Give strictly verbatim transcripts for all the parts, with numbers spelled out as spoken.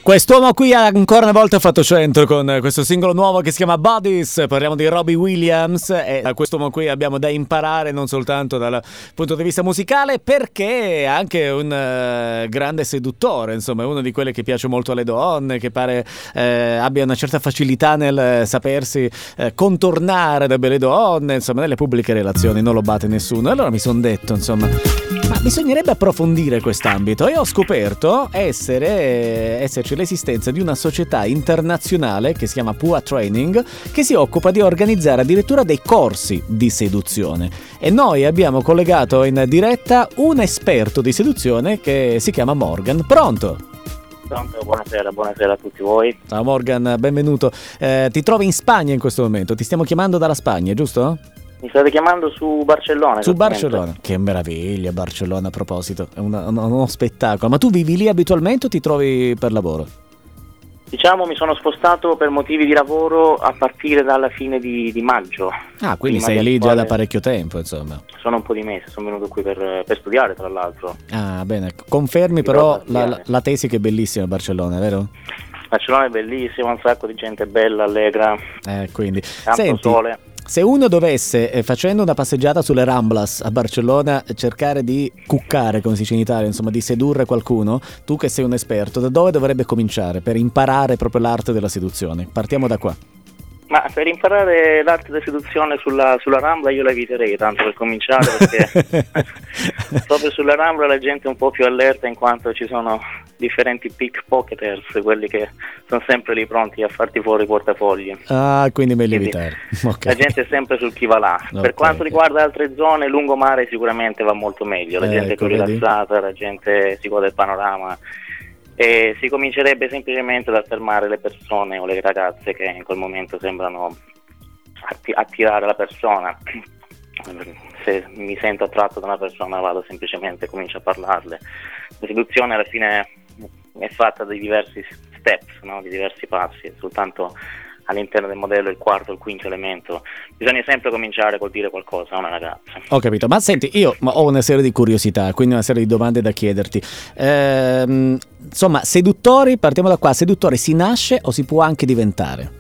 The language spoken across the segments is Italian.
Quest'uomo qui ha ancora una volta fatto centro con questo singolo nuovo che si chiama Bodies. Parliamo di Robbie Williams e da quest'uomo qui abbiamo da imparare non soltanto dal punto di vista musicale, perché è anche un uh, grande seduttore, insomma è uno di quelli che piace molto alle donne, che pare eh, abbia una certa facilità nel sapersi eh, contornare da belle donne, insomma nelle pubbliche relazioni non lo batte nessuno. Allora mi sono detto, insomma, ma bisognerebbe approfondire quest'ambito e ho scoperto essere esserci l'esistenza di una società internazionale che si chiama P U A Training, che si occupa di organizzare addirittura dei corsi di seduzione, e noi abbiamo collegato in diretta un esperto di seduzione che si chiama Morgan. Pronto? Pronto, buonasera, buonasera a tutti voi. Ciao Morgan, benvenuto. Eh, ti trovi in Spagna in questo momento, ti stiamo chiamando dalla Spagna, giusto? Mi state chiamando su Barcellona. Su Barcellona, che meraviglia Barcellona, a proposito, è una, uno, uno spettacolo. Ma tu vivi lì abitualmente o ti trovi per lavoro? Diciamo mi sono spostato per motivi di lavoro a partire dalla fine di, di maggio. Ah, quindi sei lì già da parecchio tempo, insomma. Sono un po' di mesi, sono venuto qui per, per studiare, tra l'altro. Ah, bene, confermi però la, la tesi che è bellissima Barcellona, vero? Barcellona è bellissima, un sacco di gente bella, allegra, eh, quindi. tanto Senti, sole. Se uno dovesse, eh, facendo una passeggiata sulle Ramblas a Barcellona, cercare di cuccare, come si dice in Italia, insomma di sedurre qualcuno, tu che sei un esperto, da dove dovrebbe cominciare per imparare proprio l'arte della seduzione? Partiamo da qua. Ma per imparare l'arte della seduzione sulla, sulla Rambla io la eviterei tanto per cominciare, perché proprio sulla Rambla la gente è un po' più allerta, in quanto ci sono differenti pickpocketers, quelli che sono sempre lì pronti a farti fuori i portafogli. Ah, quindi meglio quindi evitare. Okay. La gente è sempre sul chi va là. Okay, per quanto okay. riguarda altre zone, lungomare sicuramente va molto meglio, la eh, gente ecco, è più rilassata, la gente si gode del panorama. E si comincerebbe semplicemente ad affermare le persone o le ragazze che in quel momento sembrano atti- attirare la persona. Se mi sento attratto da una persona vado semplicemente, comincio a parlarle. La seduzione alla fine è fatta di diversi steps, no? Di diversi passi, soltanto all'interno del modello il quarto o il quinto elemento. Bisogna sempre cominciare col dire qualcosa a una ragazza. Ho capito, ma senti, io ho una serie di curiosità, quindi una serie di domande da chiederti. Ehm, insomma, seduttori, partiamo da qua, seduttori si nasce o si può anche diventare?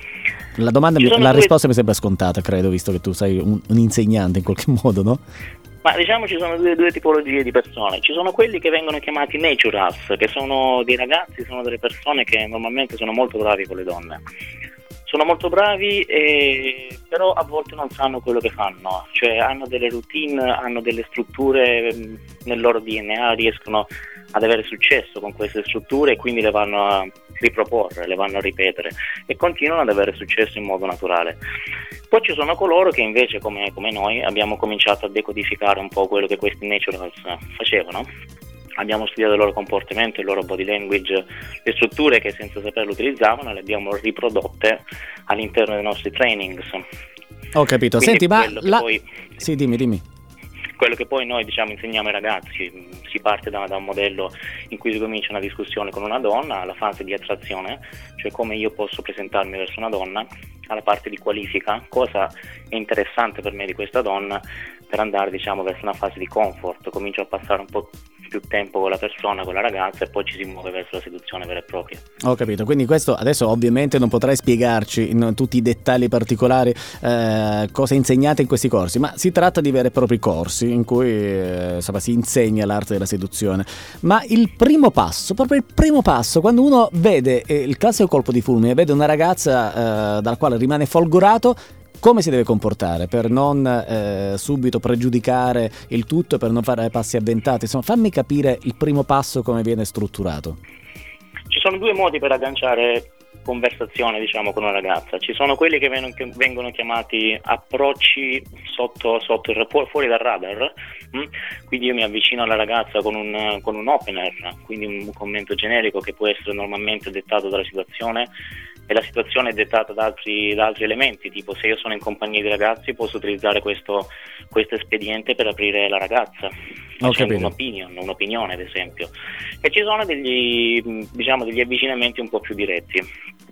La domanda, la due... risposta mi sembra scontata, credo, visto che tu sei un, un insegnante in qualche modo, no? Ma diciamo ci sono due, due tipologie di persone. Ci sono quelli che vengono chiamati naturals, che sono dei ragazzi, sono delle persone che normalmente sono molto bravi con le donne. Sono molto bravi, e, però a volte non sanno quello che fanno, cioè hanno delle routine, hanno delle strutture nel loro D N A, riescono ad avere successo con queste strutture e quindi le vanno a riproporre, le vanno a ripetere e continuano ad avere successo in modo naturale. Poi ci sono coloro che invece, come, come noi, abbiamo cominciato a decodificare un po' quello che questi naturals facevano. Abbiamo studiato il loro comportamento, il loro body language, le strutture che senza saperlo utilizzavano, le abbiamo riprodotte all'interno dei nostri trainings. Ho capito. Quindi senti, ma la... poi... Sì, dimmi, dimmi. Quello che poi noi diciamo insegniamo ai ragazzi, si parte da, da un modello in cui si comincia una discussione con una donna, alla fase di attrazione, cioè come io posso presentarmi verso una donna, alla parte di qualifica, cosa è interessante per me di questa donna, per andare diciamo verso una fase di comfort, comincio a passare un po' più tempo con la persona, con la ragazza, e poi ci si muove verso la seduzione vera e propria. Ho capito, quindi questo adesso ovviamente non potrai spiegarci in tutti i dettagli particolari eh, cosa insegnate in questi corsi, ma si tratta di veri e propri corsi in cui eh, insomma, si insegna l'arte della seduzione. Ma il primo passo, proprio il primo passo, quando uno vede eh, il classico colpo di fulmine, vede una ragazza eh, dalla quale rimane folgorato, come si deve comportare per non eh, subito pregiudicare il tutto, per non fare passi avventati? Insomma, fammi capire il primo passo come viene strutturato. Ci sono due modi per agganciare conversazione diciamo con una ragazza. Ci sono quelli che vengono chiamati approcci sotto, sotto il, fuori dal radar, hm? Quindi io mi avvicino alla ragazza con un, con un opener, quindi un commento generico che può essere normalmente dettato dalla situazione, e la situazione è dettata da altri, da altri elementi, tipo se io sono in compagnia di ragazzi posso utilizzare questo, questo espediente per aprire la ragazza, facendo un'opinion, un'opinione ad esempio. E ci sono degli, diciamo, degli avvicinamenti un po' più diretti.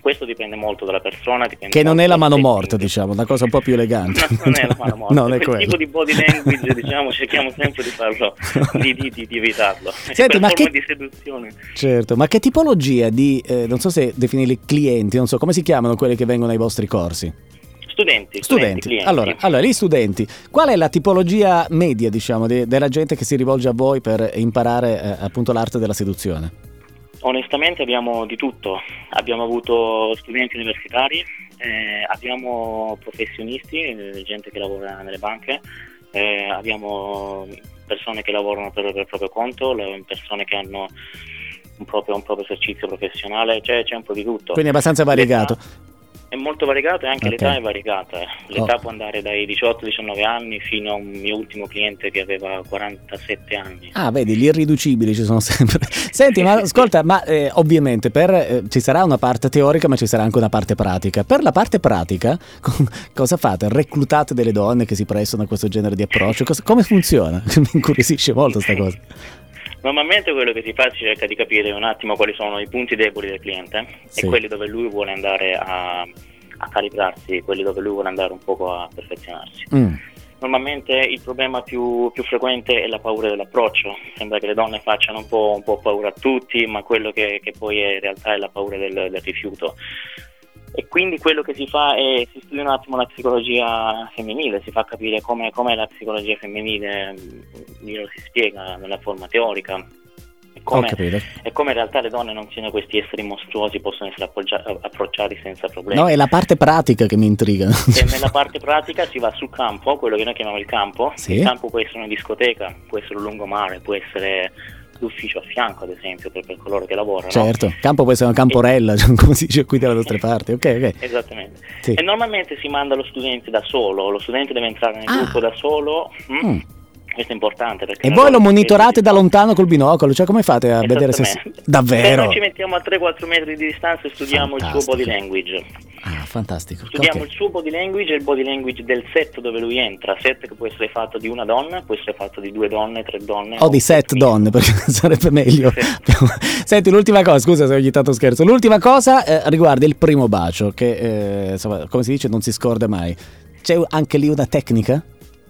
Questo dipende molto dalla persona, dipende che non è la mano molto morta, diciamo, una cosa un po' più elegante. No, non è la mano morta, non è quel quello. tipo di body language, diciamo, cerchiamo sempre di farlo, di, di, di, di evitarlo. Senti, per ma forma che... di seduzione. Certo, ma che tipologia di, eh, non so se definirli clienti, non so come si chiamano quelli che vengono ai vostri corsi? Studenti, studenti, Studenti. clienti. Allora, allora, gli studenti, qual è la tipologia media, diciamo, de- della gente che si rivolge a voi per imparare eh, appunto l'arte della seduzione? Onestamente abbiamo di tutto, abbiamo avuto studenti universitari, eh, abbiamo professionisti, eh, gente che lavora nelle banche, eh, abbiamo persone che lavorano per, per il proprio conto, le persone che hanno un proprio, un proprio esercizio professionale, cioè c'è un po' di tutto. Quindi è abbastanza variegato. L'età è molto variegato e anche Okay. l'età è variegata. L'età Oh. può andare dai diciotto diciannove anni fino a un mio ultimo cliente che aveva quarantasette anni. Ah, vedi, gli irriducibili ci sono sempre. Senti, ma ascolta, ma eh, ovviamente per, eh, ci sarà una parte teorica, ma ci sarà anche una parte pratica. Per la parte pratica, con- cosa fate? Reclutate delle donne che si prestano a questo genere di approccio? Cosa- come funziona? Mi incuriosisce molto sta cosa. Normalmente quello che si fa si cerca di capire un attimo quali sono i punti deboli del cliente Sì. e quelli dove lui vuole andare a, a calibrarsi, quelli dove lui vuole andare un poco a perfezionarsi. Mm. Normalmente il problema più, più frequente è la paura dell'approccio. Sembra che le donne facciano un po', un po' paura a tutti, ma quello che, che poi è in realtà è la paura del, del rifiuto. E quindi quello che si fa è si studia un attimo la psicologia femminile, si fa capire come è la psicologia femminile, glielo si spiega nella forma teorica. E Ho come, capito. e come in realtà le donne non siano questi esseri mostruosi, possono essere appoggia- approcciati senza problemi. No, è la parte pratica che mi intriga. E nella parte pratica si va sul campo, quello che noi chiamiamo il campo. Sì. Il campo può essere una discoteca, può essere un lungomare, può essere l'ufficio a fianco, ad esempio, per, per coloro che lavorano. Certo, campo può essere una camporella, come si dice qui dalle nostre parti. Ok, ok. Esattamente. Sì. E normalmente si manda lo studente da solo, lo studente deve entrare nel Ah. gruppo da solo. mm? Mm. Questo è importante perché E noi voi lo donne monitorate spesso- da lontano col binocolo? Cioè, come fate a vedere se... Esattamente. Davvero? Noi ci mettiamo a tre quattro metri di distanza e studiamo il suo Fantastico. body language. Ah, fantastico. Studiamo Ok. il suo body language e il body language del set dove lui entra. Set che può essere fatto di una donna, può essere fatto di due donne, tre donne. O di set mille. donne, perché sarebbe meglio. Sì. Senti, l'ultima cosa, scusa se ho ogni tanto scherzo. L'ultima cosa eh, riguarda il primo bacio, che eh, insomma, come si dice, non si scorda mai. C'è anche lì una tecnica?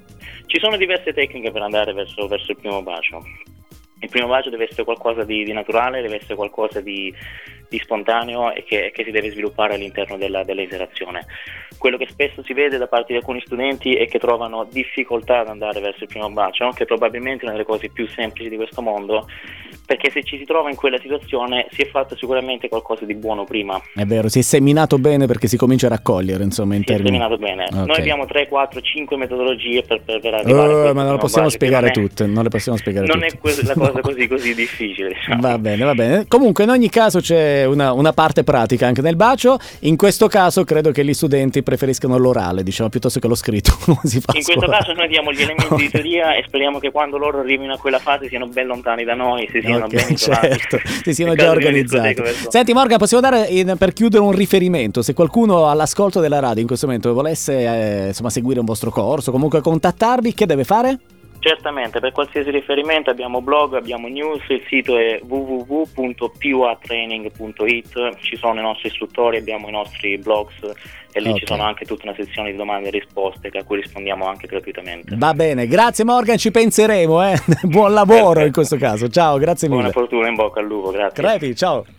Ci sono diverse tecniche per andare verso, verso il primo bacio. Il primo bacio deve essere qualcosa di, di naturale, deve essere qualcosa di, di spontaneo e che, che si deve sviluppare all'interno della, dell'interazione. Quello che spesso si vede da parte di alcuni studenti è che trovano difficoltà ad andare verso il primo bacio, che probabilmente è una delle cose più semplici di questo mondo, perché se ci si trova in quella situazione si è fatto sicuramente qualcosa di buono prima. È vero, si è seminato bene perché si comincia a raccogliere, insomma, in Si è termini... seminato bene. Ok. Noi abbiamo tre, quattro, cinque metodologie per, per, per arrivare a Oh, questo ma non lo primo possiamo bacio, che spiegare non è- tutte, non le possiamo spiegare Non tutte. è que- la cosa così così difficile, diciamo. Va bene, va bene. Comunque in ogni caso c'è una, una parte pratica anche nel bacio. In questo caso credo che gli studenti preferiscano l'orale, diciamo, piuttosto che lo scritto. Come si fa a In questo scuola. caso noi diamo gli elementi di teoria e speriamo che quando loro arrivino a quella fase siano ben lontani da noi, si siano Ok, ben isolati. certo, si siano In già caso di una organizzati. discoteca, verso- Senti Morgan, possiamo dare in- per chiudere un riferimento, se qualcuno all'ascolto della radio in questo momento volesse eh, insomma seguire un vostro corso, comunque contattarvi, che deve fare? Certamente, per qualsiasi riferimento abbiamo blog, abbiamo news, il sito è w w w punto p u a training punto i t, ci sono i nostri istruttori, abbiamo i nostri blogs e lì Ok. ci sono anche tutta una sezione di domande e risposte a cui rispondiamo anche gratuitamente. Va bene, grazie Morgan, ci penseremo, eh. Buon lavoro in questo caso, ciao, grazie mille. Buona fortuna, in bocca al lupo, grazie. Crepi, ciao.